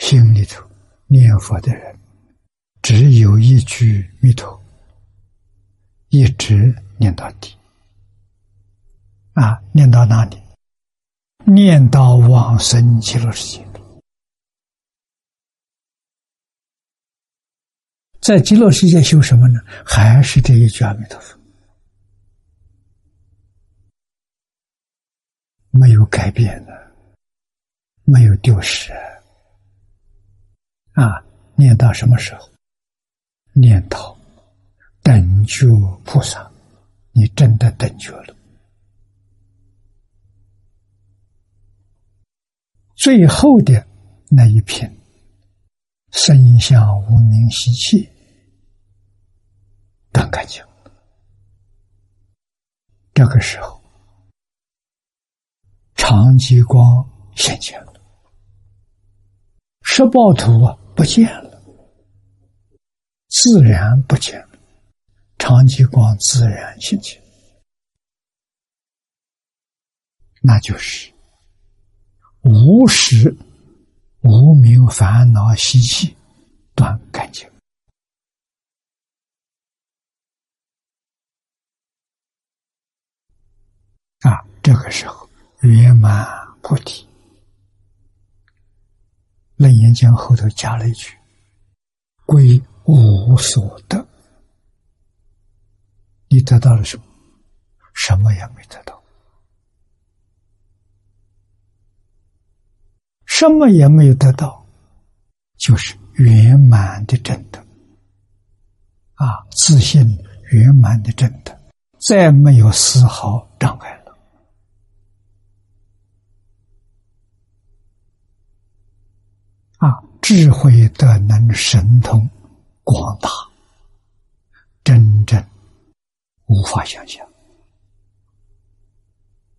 心里头念佛的人，只有一句弥陀，一直念到底。念到哪里？念到往生极乐世界。在极乐世界修什么呢？还是这一句阿弥陀佛，没有改变的，没有丢失。念到什么时候？念到等觉菩萨，你真的等觉了。最后的那一品，身相无明习气断干净，这个时候常寂光现前了，十报图不见了，自然不见了，常寂光自然现前，那就是无始无明烦恼习气断干净。这个时候圆满菩提。楞严经后头加了一句：归无所得。你得到了什么？什么也没得到，什么也没有得到，就是圆满的真德自信圆满的真德，再没有丝毫障碍了。智慧德能神通广大，真正无法想象。